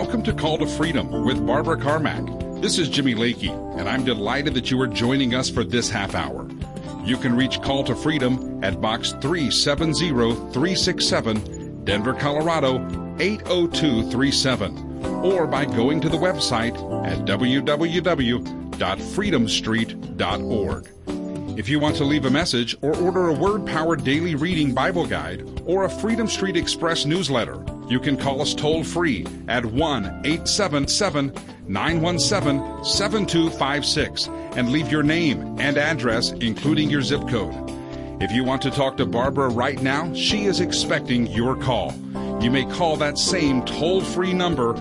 Welcome to Call to Freedom with Barbara Carmack. This is Jimmy Lakey, and I'm delighted that you are joining us for this half hour. You can reach Call to Freedom at Box 370367, Denver, Colorado 80237, or by going to the website at www.freedomstreet.org. If you want to leave a message or order a Word-Powered Daily Reading Bible Guide or a Freedom Street Express newsletter, you can call us toll-free at 1-877-917-7256 and leave your name and address, including your zip code. If you want to talk to Barbara right now, she is expecting your call. You may call that same toll-free number,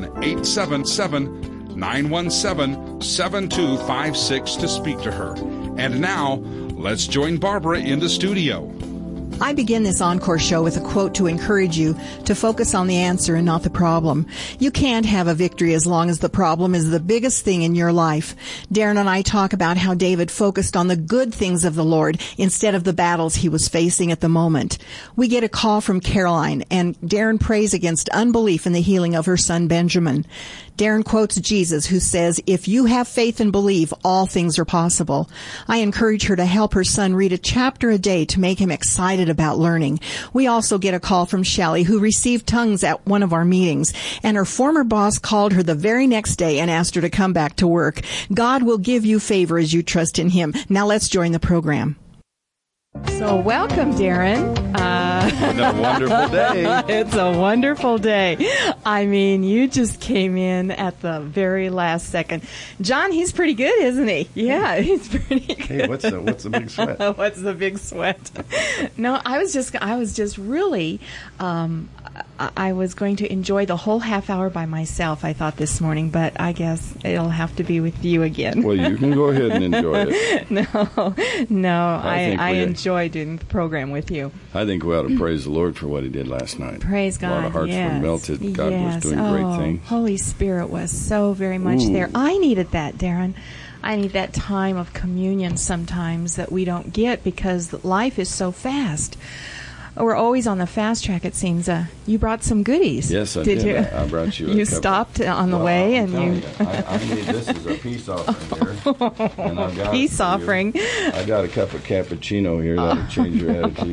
1-877-917-7256, to speak to her. And now, let's join Barbara in the studio. I begin this Encore show with a quote to encourage you to focus on the answer and not the problem. You can't have a victory as long as the problem is the biggest thing in your life. Darren and I talk about how David focused on the good things of the Lord instead of the battles he was facing at the moment. We get a call from Caroline, and Darren prays against unbelief in the healing of her son Benjamin. Darren quotes Jesus, who says, "If you have faith and believe, all things are possible." I encourage her to help her son read a chapter a day to make him excited about learning. We also get a call from Shelley, who received tongues at one of our meetings, and her former boss called her the very next day and asked her to come back to work. God will give you favor as you trust in Him. Now let's join the program. So welcome, Darren. It's a wonderful day. It's a wonderful day. I mean, you just came in at the very last second. John, he's pretty good, isn't he? Yeah, he's pretty good. Hey, what's the big sweat? What's the big sweat? No, I was just really, I was going to enjoy the whole half hour by myself, I thought this morning, but I guess it'll have to be with you again. Well, you can go ahead and enjoy it. No, I enjoy doing the program with you. I think we ought to praise the Lord for what He did last night. Praise God. A lot of hearts were melted. God was doing great things. Holy Spirit was so very much there. I needed that, Darren. I need that time of communion sometimes that we don't get because life is so fast. We're always on the fast track, it seems. You brought some goodies. Yes, I did. You? I brought you a You cup stopped on the way, and you... I need this as a peace offering here. And I've got peace offering. I got a cup of cappuccino here that'll change your attitude.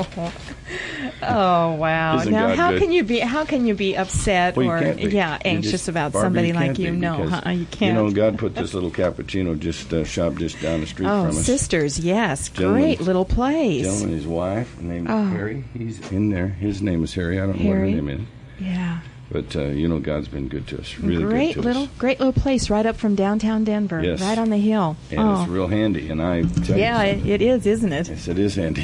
Oh wow! Isn't now, God how good? can you be upset Well, or Barbara, anxious about somebody like you? No, you can't. You know, God put this little cappuccino shop just down the street from us. Sisters, yes, great little place. Gentleman, his wife named Harry. He's in there. His name is Harry. I don't know what her name is. Yeah. But, you know, God's been good to us, really great good to us. Great little place right up from downtown Denver, yes. Right on the hill. And it's real handy, and I tell you it is, isn't it? Yes, it is handy.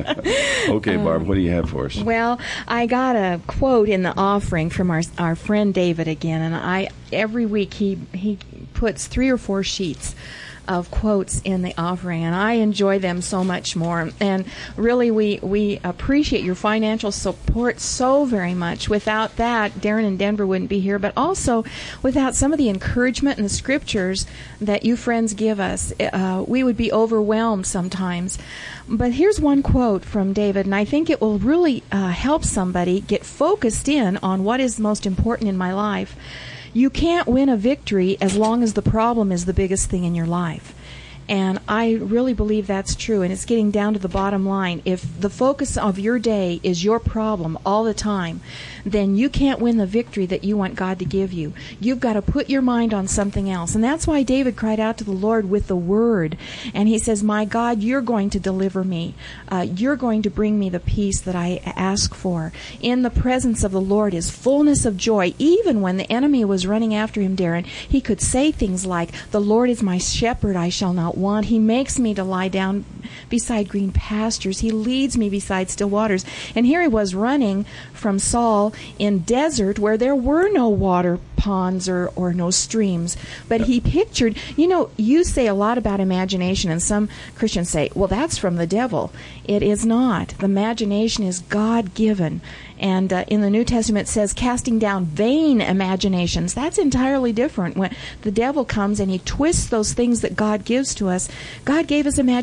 Okay, Barb, what do you have for us? Well, I got a quote in the offering from our friend David again, and every week he puts 3 or 4 sheets of quotes in the offering, and I enjoy them so much more. And really, we appreciate your financial support so very much. Without that, Darren and Denver wouldn't be here, but also without some of the encouragement and the scriptures that you friends give us, we would be overwhelmed sometimes. But here's one quote from David, and I think it will really help somebody get focused in on what is most important in my life. You can't win a victory as long as the problem is the biggest thing in your life. And I really believe that's true, and it's getting down to the bottom line. If the focus of your day is your problem all the time, then you can't win the victory that you want God to give you. You've got to put your mind on something else. And that's why David cried out to the Lord with the word. And he says, "My God, you're going to deliver me. You're going to bring me the peace that I ask for. In the presence of the Lord is fullness of joy." Even when the enemy was running after him, Darren, he could say things like, "The Lord is my shepherd, I shall not want. He makes me to lie down beside green pastures. He leads me beside still waters." And here he was running from Saul in desert where there were no water ponds or no streams. But he pictured, you say a lot about imagination, and some Christians say, well, that's from the devil. It is not. The imagination is God-given. And in the New Testament it says casting down vain imaginations. That's entirely different. When the devil comes and he twists those things that God gives to us, God gave us imagination,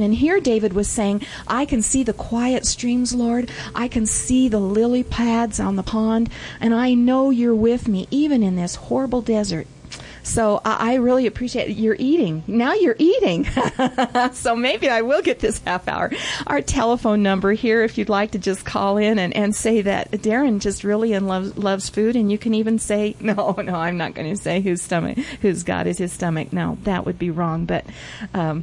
And here David was saying, I can see the quiet streams, Lord. I can see the lily pads on the pond, and I know you're with me, even in this horrible desert. So I really appreciate it. You're eating. Now you're eating. So maybe I will get this half hour. Our telephone number here, if you'd like to just call in and say that Darren just really loves food. And you can even say, no, I'm not going to say whose God is his stomach. No, that would be wrong. But and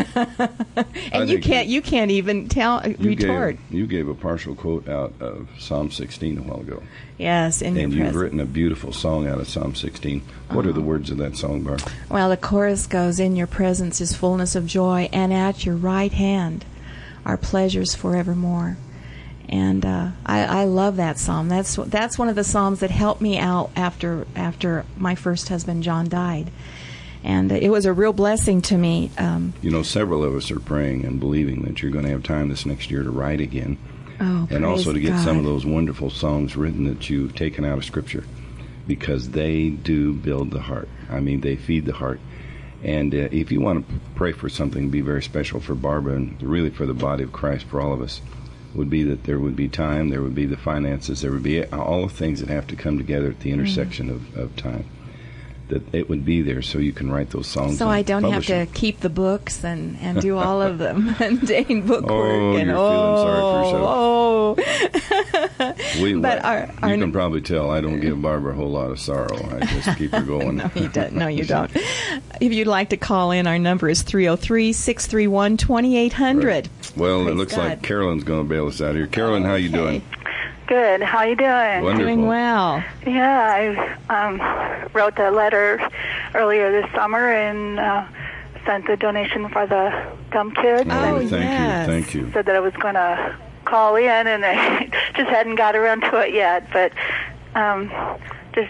you can't even retort. You gave a partial quote out of Psalm 16 a while ago. Yes, and you've written a beautiful song out of Psalm 16. What are the words of that song, Barb? Well, the chorus goes, in your presence is fullness of joy, and at your right hand are pleasures forevermore. And I love that psalm. That's one of the psalms that helped me out after my first husband, John, died. And it was a real blessing to me. Several of us are praying and believing that you're going to have time this next year to write again. Oh, and also to get God. some of those wonderful songs written that you've taken out of Scripture, because they do build the heart. I mean, they feed the heart. And if you want to pray for something, be very special for Barbara and really for the body of Christ, for all of us, would be that there would be time, there would be the finances, there would be all the things that have to come together at the intersection of time. That it would be there so you can write those songs. So I don't have to keep the books and do all of the mundane bookwork. You're feeling sorry for yourself. You can probably tell I don't give Barbara a whole lot of sorrow. I just keep her going. No, you don't. If you'd like to call in, our number is 303-631-2800. Right. Well, it looks like Carolyn's going to bail us out here. Carolyn, how you doing? Good. How you doing? Wonderful. Doing well. Yeah, I wrote a letter earlier this summer and sent the donation for the dumb kids. Thank you. Said that I was going to call in, and I just hadn't got around to it yet. But I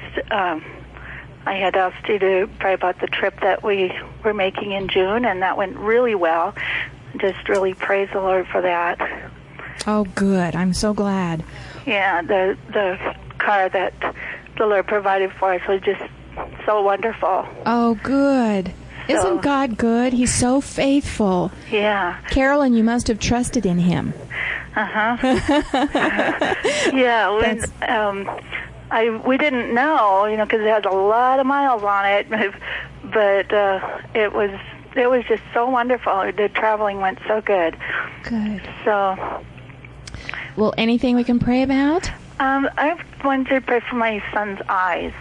had asked you to pray about the trip that we were making in June, and that went really well. Just really praise the Lord for that. Oh, good. I'm so glad. Yeah, the car that the Lord provided for us was just so wonderful. Oh, good. So, isn't God good? He's so faithful. Yeah. Carolyn, you must have trusted in Him. Yeah, we didn't know, because it had a lot of miles on it, but it was just so wonderful. The traveling went so good. Good. So. Well, anything we can pray about? I wanted to pray for my son's eyes.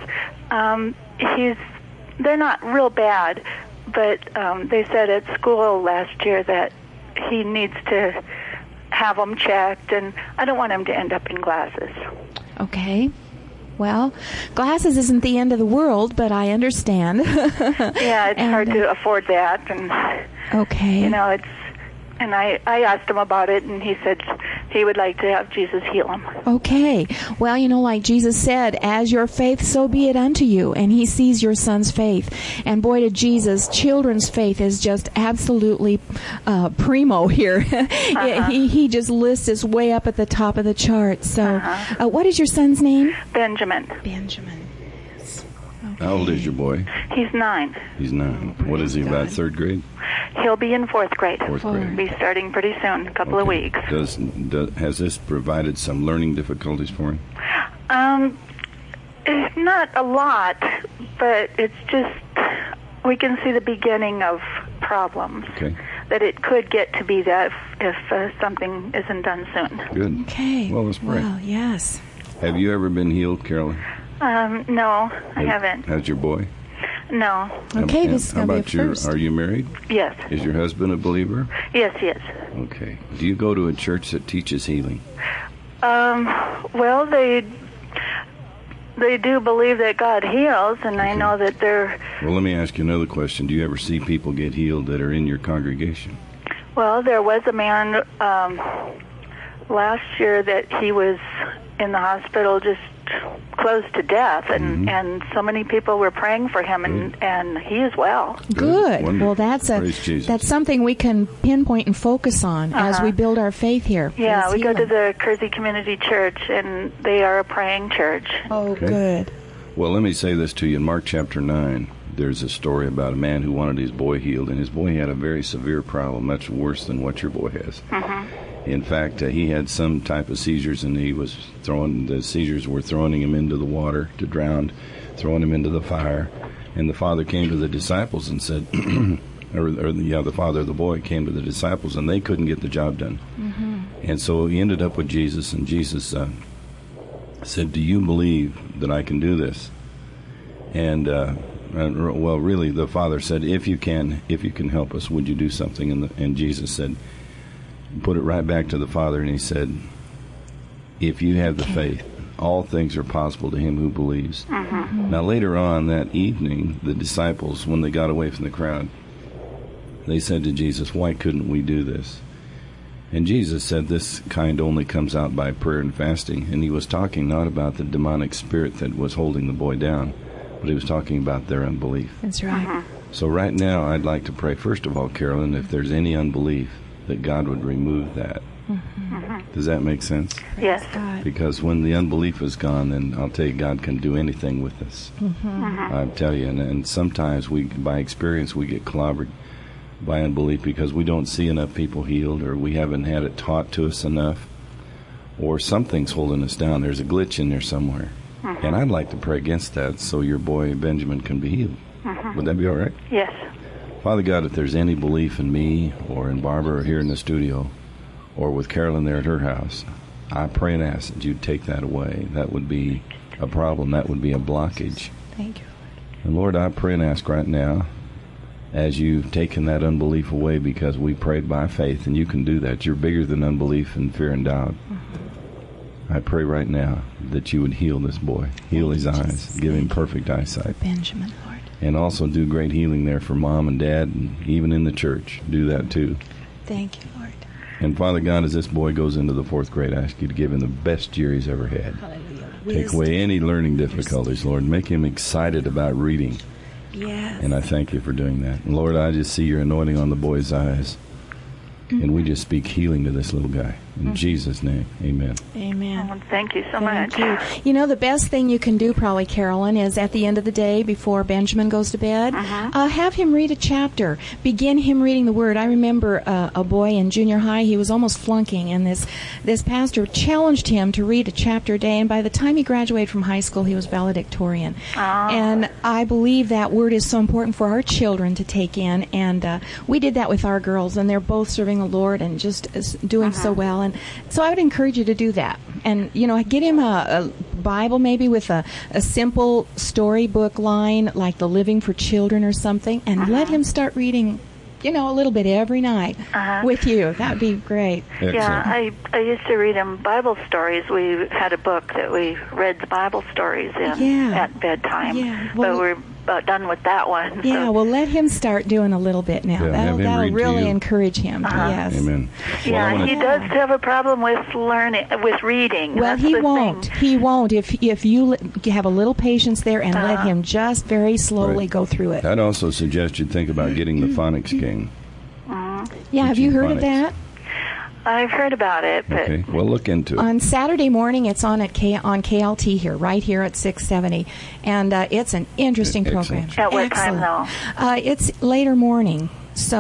They're not real bad, but they said at school last year that he needs to have them checked, and I don't want him to end up in glasses. Okay. Well, glasses isn't the end of the world, but I understand. Yeah, it's hard to afford that, and okay. it's. And I asked him about it, and he said he would like to have Jesus heal him. Okay. Well, like Jesus said, as your faith, so be it unto you. And He sees your son's faith. And boy, to Jesus, children's faith is just absolutely primo here. He just lists us way up at the top of the chart. So what is your son's name? Benjamin. Benjamin. Okay. How old is your boy? He's 9. He's 9. What is he, about third grade? He'll be in 4th grade. Fourth grade. He'll be starting pretty soon, a couple of weeks. Has this provided some learning difficulties for him? It's not a lot, but it's just we can see the beginning of problems. Okay. That it could get to be that if something isn't done soon. Good. Okay. Well, let's pray. Well, yes. Have you ever been healed, Carolyn? No, I haven't. Has your boy? No. Okay, this is going to be a first. Are you married? Yes. Is your husband a believer? Yes, he is. Okay. Do you go to a church that teaches healing? Well, they do believe that God heals, and I know that they're... Well, let me ask you another question. Do you ever see people get healed that are in your congregation? Well, there was a man last year that he was in the hospital just close to death, and so many people were praying for him, and he is well. Good. Wonderful. Well, that's something we can pinpoint and focus on as we build our faith here. Yeah, we go to the Kersey Community Church, and they are a praying church. Oh, good. Well, let me say this to you. In Mark chapter 9, there's a story about a man who wanted his boy healed, and his boy had a very severe problem, much worse than what your boy has. In fact, he had some type of seizures, and the seizures were throwing him into the water to drown, throwing him into the fire. And the father came to the disciples and said, the father of the boy came to the disciples, and they couldn't get the job done. And so he ended up with Jesus, and Jesus said, "Do you believe that I can do this?" And well, really, the father said, if you can help us, would you do something? And Jesus said, put it right back to the father, and he said, if you have the faith, all things are possible to him who believes. Now, later on that evening, the disciples, when they got away from the crowd, they said to Jesus, why couldn't we do this? And Jesus said this kind only comes out by prayer and fasting. And he was talking not about the demonic spirit that was holding the boy down, but he was talking about their unbelief. That's right. So right now, I'd like to pray, first of all, Carolyn, if there's any unbelief, that God would remove that. Does that make sense? Yes. Because when the unbelief is gone, then I'll tell you, God can do anything with us. I tell you, and sometimes by experience, we get clobbered by unbelief because we don't see enough people healed, or we haven't had it taught to us enough, or something's holding us down. There's a glitch in there somewhere. And I'd like to pray against that so your boy Benjamin can be healed. Would that be all right? Yes. Father God, if there's any belief in me or in Barbara or here in the studio or with Carolyn there at her house, I pray and ask that you'd take that away. That would be a problem. That would be a blockage. Thank you. And Lord, I pray and ask right now, as you've taken that unbelief away, because we prayed by faith, and you can do that. You're bigger than unbelief and fear and doubt. I pray right now that you would heal this boy, heal his eyes, give him perfect eyesight. Benjamin, Lord. And also do great healing there for Mom and Dad, and even in the church. Do that too. Thank you, Lord. And Father God, as this boy goes into the 4th grade, I ask you to give him the best year he's ever had. Hallelujah. Take away any learning difficulties, Lord. Make him excited about reading. Yes. And I thank you for doing that. And Lord, I just see your anointing on the boy's eyes. And we just speak healing to this little guy. In Jesus' name, amen. Amen. Oh, thank you so much. Thank you. You know, the best thing you can do probably, Carolyn, is at the end of the day before Benjamin goes to bed, have him read a chapter. Begin him reading the Word. I remember a boy in junior high, he was almost flunking, and this pastor challenged him to read a chapter a day, and by the time he graduated from high school, he was valedictorian. And I believe that Word is so important for our children to take in, and we did that with our girls, and they're both serving the Lord and just doing so well. And so I would encourage you to do that. And, you know, get him a Bible maybe with a simple storybook line like The Living for Children or something, and let him start reading, you know, a little bit every night with you. That would be great. Excellent. Yeah, I used to read him Bible stories. We had a book that we read the Bible stories in at bedtime. Yeah. Well, but we're about done with that one. Yeah, so. well, let him start doing a little bit now. Yeah, that'll really encourage him. Yes. Amen. Yeah, he does have a problem with reading. Well, That's he the won't. thing. He won't if you have a little patience there and let him just very slowly go through it. I'd also suggest you think about getting the phonics game. Yeah, have you heard of that? I've heard about it, but Okay, well, look into it. On Saturday morning, it's on KLT here, right here at 670, and it's an interesting program. At what time, though? It's later morning,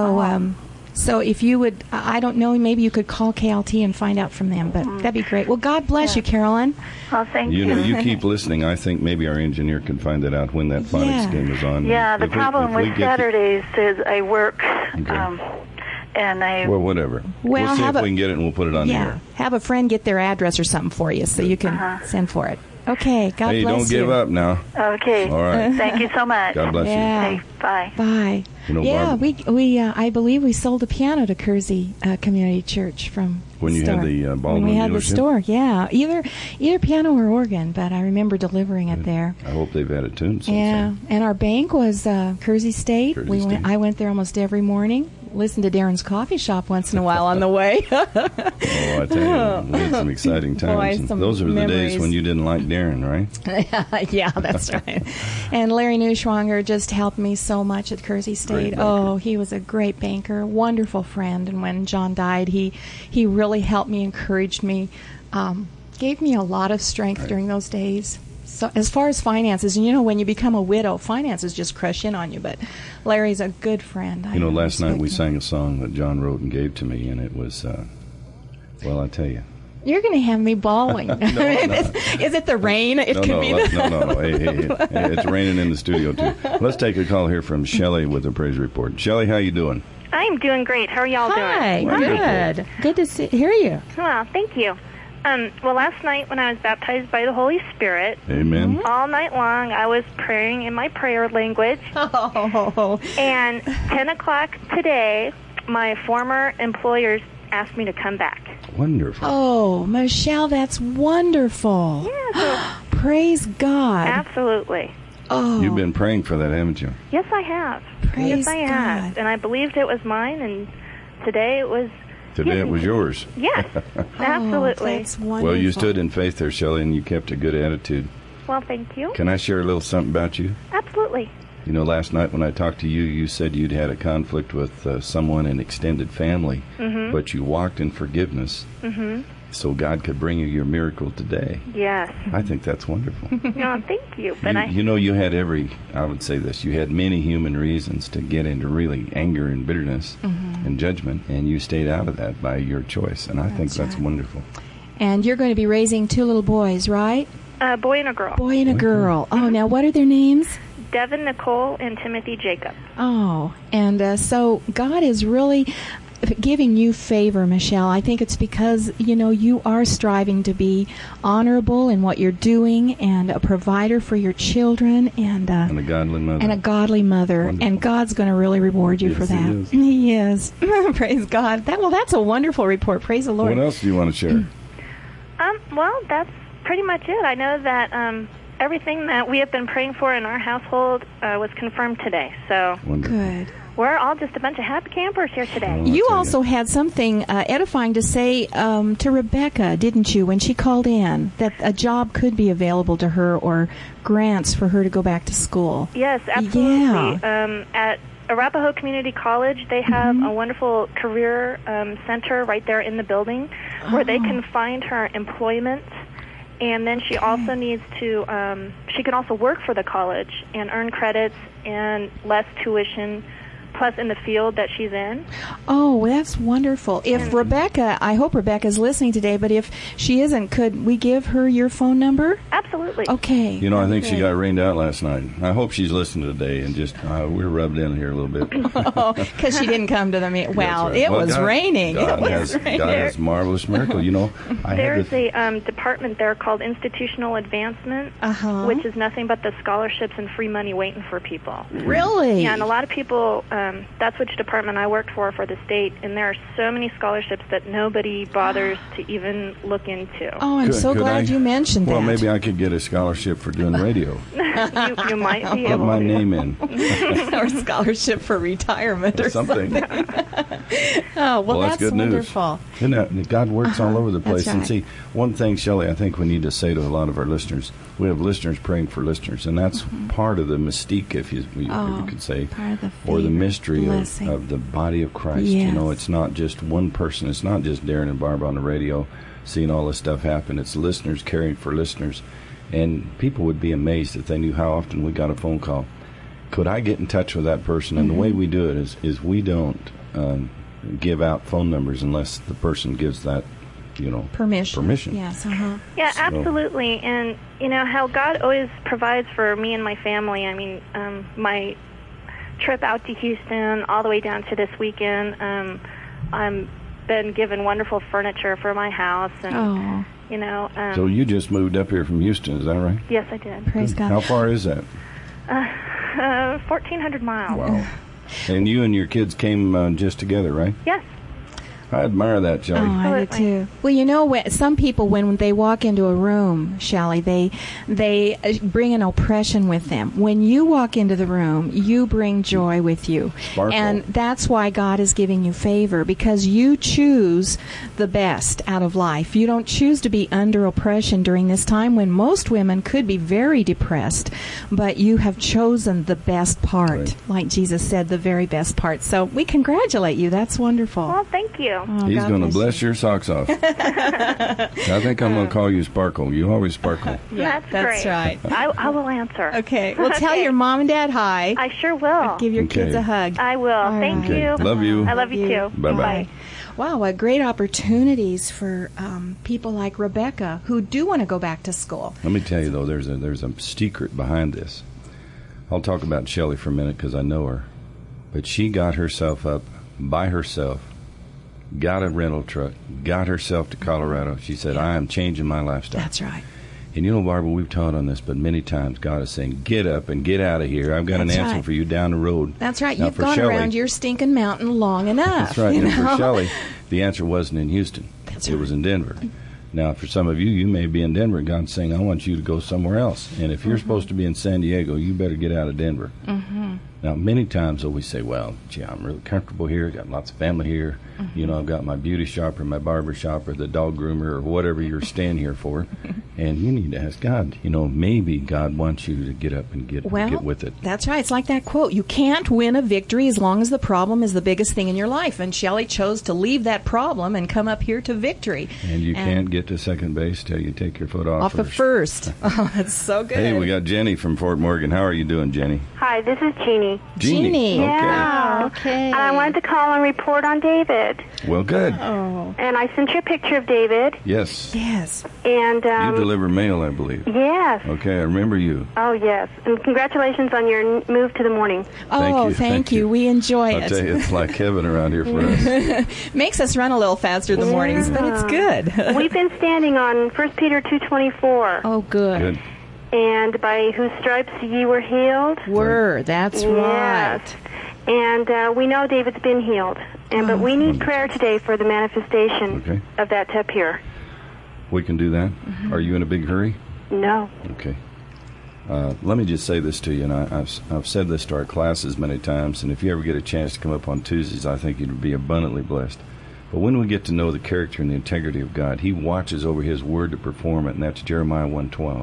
so so if you would, I don't know, maybe you could call KLT and find out from them, but that'd be great. Well, God bless you, Carolyn. Oh, thank you. You know, you keep listening. I think maybe our engineer can find that out when that phonics game is on. Yeah, the problem with Saturdays is I work, and well, whatever. Well, we'll see if we can get it, and we'll put it on the air. Have a friend get their address or something for you so you can send for it. Okay, God bless you. Hey, don't give up now. Okay. All right. Thank you so much. God bless you. Okay, bye. Bye. You know, yeah, Barbara, we I believe we sold a piano to Kersey Community Church from when you had the Baldwin when we had dealership? the store. Yeah, either piano or organ, but I remember delivering it there. I hope they've had it tuned since Yeah, then. and our bank was Kersey State. Kersey State. I went there almost every morning. Listened to Darren's coffee shop once in a while on the way. Oh, I tell you, we had some exciting times. some Those are the memories. days when you didn't like Darren, right? Yeah, that's right. And Larry Neuschwanger just helped me so much at Kersey State. Oh, he was a great banker, wonderful friend. And when John died, he really helped me, encouraged me, gave me a lot of strength during those days. So as far as finances, and when you become a widow, finances just crush in on you. But Larry's a good friend. Last night we sang a song that John wrote and gave to me, and it was, well, I tell you. You're going to have me bawling. No. Is it the rain? It could be. No. Hey, it's raining in the studio, too. Let's take a call here from Shelley with a praise report. Shelley, how you doing? I'm doing great. How are y'all doing? Hi, good. Good to hear you. Well, thank you. Well, last night when I was baptized by the Holy Spirit, Amen. All night long I was praying in my prayer language. Oh. And 10 o'clock today, my former employers asked me to come back. Wonderful. Oh, Michelle, that's wonderful. Yeah. Praise God. Absolutely. Oh. You've been praying for that, haven't you? Yes, I have. Praise yes, I have. God. And I believed it was mine, and today it was... Today it was yours. Yes, absolutely. Oh, that's wonderful. Well, you stood in faith there, Shelley, and you kept a good attitude. Well, thank you. Can I share a little something about you? Absolutely. Last night when I talked to you, you said you'd had a conflict with someone in extended family, but you walked in forgiveness so God could bring you your miracle today. Yes. I think that's wonderful. No, thank you. But you had I would say this, you had many human reasons to get into really anger and bitterness and judgment, and you stayed out of that by your choice, and I think that's wonderful. And you're going to be raising 2 little boys, right? A boy and a girl. Boy and a girl. Oh, now what are their names? Devin, Nicole, and Timothy Jacob. Oh, and so God is really giving you favor, Michelle. I think it's because, you are striving to be honorable in what you're doing and a provider for your children and a godly mother. Wonderful. And God's going to really reward you for that. He is. Praise God. That's a wonderful report. Praise the Lord. What else do you want to share? Well, that's pretty much it. I know that everything that we have been praying for in our household was confirmed today. So Wonderful. Good. We're all just a bunch of happy campers here today. You also had something edifying to say to Rebecca, didn't you, when she called in, that a job could be available to her or grants for her to go back to school. Yes, absolutely. Yeah. At Arapahoe Community College, they have a wonderful career center right there in the building where they can find her employment. And then she also needs to, she can also work for the college and earn credits and less tuition, plus in the field that she's in. Oh, that's wonderful. If Rebecca, I hope Rebecca's listening today, but if she isn't, could we give her your phone number? Absolutely. Okay. I think she got rained out last night. I hope she's listening today and just, we're rubbed in here a little bit. Because she didn't come to the meeting. Well, right. It was raining. God has marvelous miracle. There's a department there called Institutional Advancement, which is nothing but the scholarships and free money waiting for people. Really? Yeah, and a lot of people, that's which department I worked for the state, and there are so many scholarships that nobody bothers to even look into. Oh, I'm so glad you mentioned that. Well, maybe I could get a scholarship for doing radio. you might be able Put my to. name in. Or scholarship for retirement or something. Oh, well, that's good wonderful. News. Isn't that, God works all over the place. That's right. And see, one thing, Shelley, I think we need to say to a lot of our listeners, we have listeners praying for listeners, and that's part of the mystique, if you could say, part of the or the mystery blessing of the body of Christ. Yes. It's not just one person. It's not just Darren and Barbara on the radio seeing all this stuff happen. It's listeners caring for listeners. And people would be amazed if they knew how often we got a phone call. Could I get in touch with that person? And the way we do it is we don't give out phone numbers unless the person gives that, permission. Yes, Yeah, absolutely. And, how God always provides for me and my family. I mean, my trip out to Houston all the way down to this weekend, I'm been given wonderful furniture for my house. And, so you just moved up here from Houston, is that right? Yes, I did. Praise God. How far is that? 1,400 miles. Wow. And you and your kids came just together, right? Yes. I admire that, Shelley. Oh, I do too. Well, some people, when they walk into a room, Shelley, they bring an oppression with them. When you walk into the room, you bring joy with you. Sparkle. And that's why God is giving you favor, because you choose the best out of life. You don't choose to be under oppression during this time when most women could be very depressed, but you have chosen the best part, like Jesus said, the very best part. So we congratulate you. That's wonderful. Well, thank you. Oh, He's God going to bless you. your socks off. I think I'm going to call you Sparkle. You always sparkle. Yeah, that's great. right. I will answer. Okay. Well, tell your mom and dad hi. I sure will. Give your Okay. kids a hug. I will. All Thank right. Okay. you. Love you. I love you too. Bye-bye. Wow, what great opportunities for people like Rebecca who do want to go back to school. Let me tell you, though, there's a secret behind this. I'll talk about Shelley for a minute because I know her. But she got herself up by herself, got a rental truck, got herself to Colorado. She said, I am changing my lifestyle. That's right. And you know, Barbara, we've taught on this, but many times God is saying, get up and get out of here. I've got That's an answer right. for you down the road. That's right. Now, You've for gone Shelley, around your stinking mountain long enough. That's right. You And know? for Shelley, the answer wasn't in Houston. That's it right. was in Denver. Now, for some of you, you may be in Denver. God's saying, I want you to go somewhere else. And if you're supposed to be in San Diego, you better get out of Denver. Mm-hmm. Now, many times we say, well, gee, I'm really comfortable here. Got lots of family here. Mm-hmm. You know, I've got my beauty shop or my barber shop or the dog groomer or whatever you're staying here for. And you need to ask God, you know, maybe God wants you to get up and get with it. That's right. It's like that quote. You can't win a victory as long as the problem is the biggest thing in your life. And Shelley chose to leave that problem and come up here to victory. And you can't get to second base till you take your foot off of first. Oh, that's so good. Hey, we got Jenny from Fort Morgan. How are you doing, Jenny? Hi, this is Jeannie. Jeannie. Okay. Yeah. Okay. And I wanted to call and report on David. Well, good. Oh. And I sent you a picture of David. Yes. Yes. And You deliver mail, I believe. yes. Okay, I remember you. Oh, yes. And congratulations on your move to the morning. Oh, thank you. We enjoy I'll it. tell you, it's like heaven around here for us. Makes us run a little faster in the mornings, but it's good. We've been standing on 1 Peter 2:24. Oh, good. Good. And by whose stripes ye were healed. That's Yes. right. And we know David's been healed. But we need prayer today for the manifestation Okay. of that to appear. We can do that. Are you in a big hurry? No. Okay. Let me just say this to you, and I've said this to our classes many times, and if you ever get a chance to come up on Tuesdays, I think you'd be abundantly blessed. But when we get to know the character and the integrity of God, He watches over His word to perform it, and that's Jeremiah 1:12.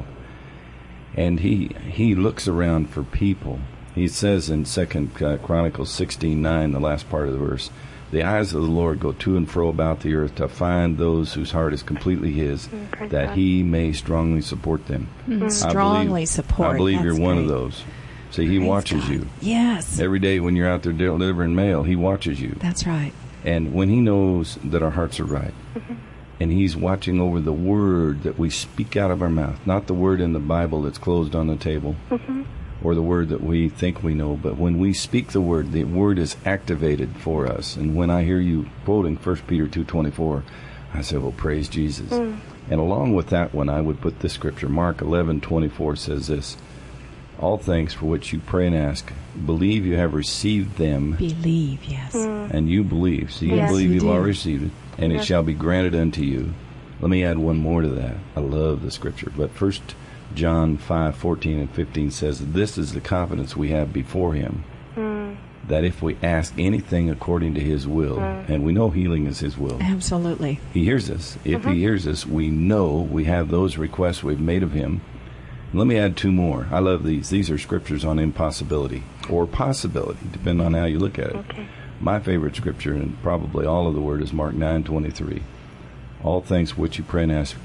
And he looks around for people. He says in 2 Chronicles 16:9, the last part of the verse, the eyes of the Lord go to and fro about the earth to find those whose heart is completely His, that He may strongly support them. Strongly support. I believe That's you're one of great. those. See, He Praise watches God. you. Yes. Every day when you're out there delivering mail, He watches you. That's right. And when He knows that our hearts are right, and He's watching over the word that we speak out of our mouth, not the word in the Bible that's closed on the table, or the word that we think we know, but when we speak the word is activated for us. And when I hear you quoting 1 Peter 2:24, I say, well, praise Jesus. And along with that one, I would put this scripture. Mark 11:24 says this, all things for which you pray and ask, believe you have received them, Believe, yes. and you believe. So you Yes, believe you you've do. already received it, and it shall be granted unto you. Let me add one more to that. I love the scripture. But 1 John 5:14 and 15 says, this is the confidence we have before Him, that if we ask anything according to His will, and we know healing is His will, Absolutely. He hears us. If He hears us, we know we have those requests we've made of Him. Let me add two more. I love these. These are scriptures on impossibility or possibility, depending on how you look at it. Okay. My favorite scripture, and probably all of the word, is Mark 9:23. All things which you pray and ask,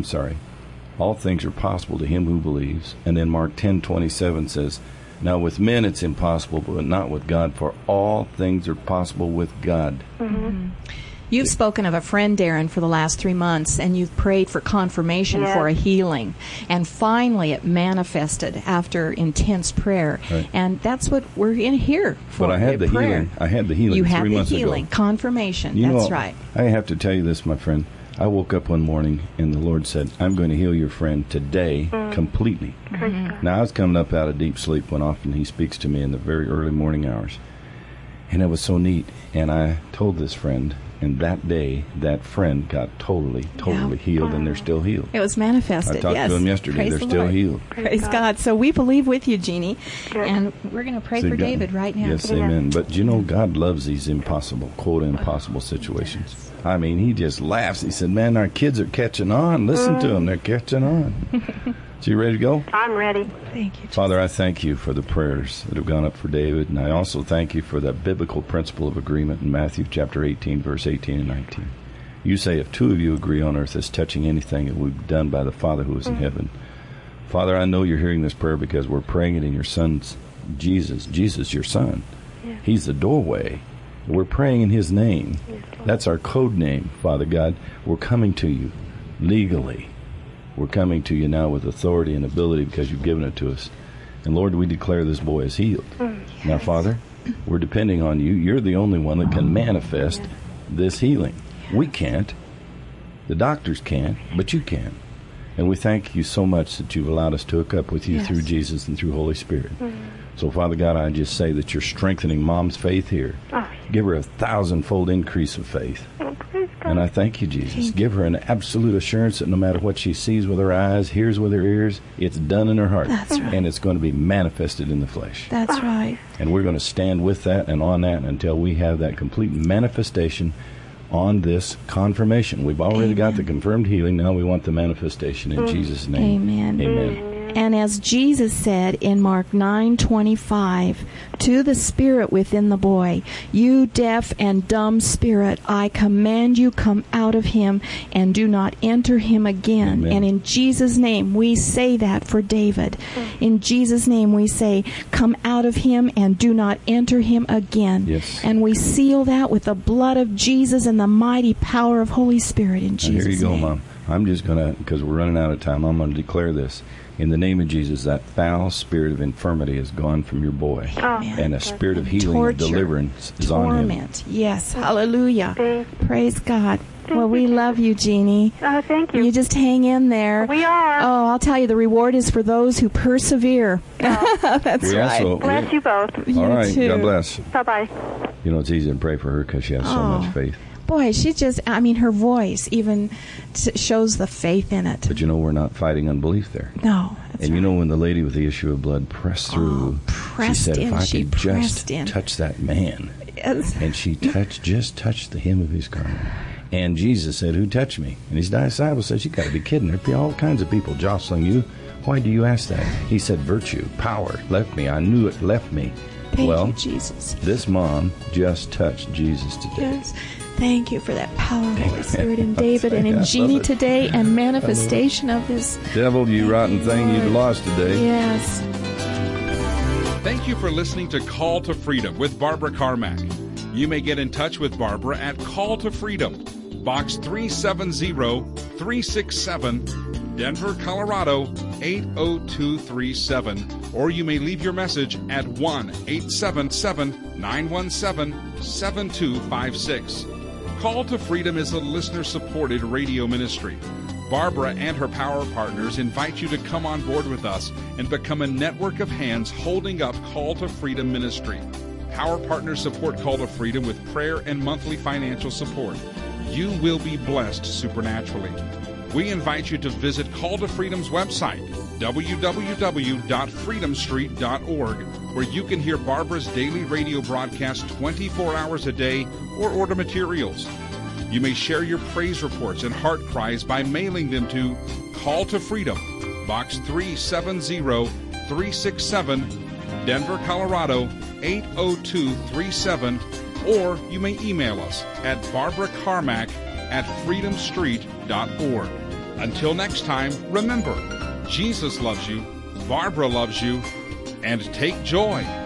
all things are possible to him who believes. And then Mark 10:27 says, now with men it's impossible, but not with God, for all things are possible with God. You've spoken of a friend, Darren, for the last 3 months, and you've prayed for confirmation Yes. for a healing. And finally it manifested after intense prayer. Right. And that's what we're in here for. But I had the prayer. healing. I had the healing You 3 had the months healing, ago. confirmation. You That's know, right. I have to tell you this, my friend. I woke up one morning and the Lord said, I'm going to heal your friend today completely. Now, I was coming up out of deep sleep when often He speaks to me in the very early morning hours. And it was so neat. And I told this friend, and that day, that friend got totally healed, and they're still healed. It was manifested. I talked yes. to them yesterday. Praise They're the still Lord. healed. Praise God. So we believe with you, Jeannie. Good. And we're going to pray See, for God- David right now. Yes, amen. But you know, God loves these impossible, quote, impossible situations. I mean, He just laughs. He said, man, our kids are catching on. Listen to them. They're catching on. So you ready to go? I'm ready. Thank you, Jesus. Father, I thank You for the prayers that have gone up for David, and I also thank You for that biblical principle of agreement in Matthew chapter 18, verse 18 and 19. You say, if two of you agree on earth as touching anything, it will be done by the Father who is in heaven. Father, I know you're hearing this prayer because we're praying it in your Son's Jesus. Jesus, your Son. Yeah. He's the doorway. We're praying in his name. Yes, Lord. That's our code name, Father God. We're coming to you legally. We're coming to you now with authority and ability because you've given it to us. And Lord, we declare this boy is healed. Now, Father, we're depending on you. You're the only one that can manifest this healing. We can't. The doctors can't, but you can. And we thank you so much that you've allowed us to hook up with you through Jesus and through Holy Spirit. So, Father God, I just say that you're strengthening Mom's faith here. Give her 1,000-fold increase of faith. And I thank you, Jesus. Give her an absolute assurance that no matter what she sees with her eyes, hears with her ears, it's done in her heart. That's right. And it's going to be manifested in the flesh. That's right. And we're going to stand with that and on that until we have that complete manifestation on this confirmation. We've already got the confirmed healing. Now we want the manifestation in Jesus' name. Amen. Amen. And as Jesus said in Mark 9:25, to the spirit within the boy, you deaf and dumb spirit, I command you, come out of him and do not enter him again. Amen. And in Jesus' name, we say that for David. In Jesus' name, we say, come out of him and do not enter him again. Yes. And we seal that with the blood of Jesus and the mighty power of Holy Spirit in Jesus' Here you go, name. Mom. I'm just going to, because we're running out of time, I'm going to declare this. In the name of Jesus, that foul spirit of infirmity is gone from your boy. And a spirit of healing and deliverance is on him. Torment. Yes. Hallelujah. Praise God. Well, we love you, Jeannie. Oh, thank you. You just hang in there. We are. Oh, I'll tell you, the reward is for those who persevere. That's We right. also- Bless you both. You All right. too. God bless. Bye-bye. You know, it's easy to pray for her because she has so much faith. Boy, she just, I mean, her voice even shows the faith in it. But you know, we're not fighting unbelief there. No. That's And you right. know, when the lady with the issue of blood pressed through, she said, if I could just touch that man. Yes. And she just touched the hem of his garment. And Jesus said, who touched me? And his disciples said, you got to be kidding. There'd be all kinds of people jostling you. Why do you ask that? He said, virtue, power, left me. I knew it left me. Thank well, you, Jesus. This mom just touched Jesus today. Yes. Thank you for that power of Holy Spirit in David and I in love Jeannie it. today and manifestation of his. Devil, you rotten thing, you've lost today. Yes. Thank you for listening to Call to Freedom with Barbara Carmack. You may get in touch with Barbara at Call to Freedom, Box 370-367, Denver, Colorado 80237, or you may leave your message at 1-877-917-7256. Call to Freedom is a listener-supported radio ministry. Barbara and her power partners invite you to come on board with us and become a network of hands holding up Call to Freedom ministry. Power partners support Call to Freedom with prayer and monthly financial support. You will be blessed supernaturally. We invite you to visit Call to Freedom's website, www.freedomstreet.org, where you can hear Barbara's daily radio broadcast 24 hours a day or order materials. You may share your praise reports and heart cries by mailing them to Call to Freedom, Box 370-367, Denver, Colorado 80237, or you may email us at barbaracarmack@freedomstreet.org. Until next time, remember, Jesus loves you, Barbara loves you, and take joy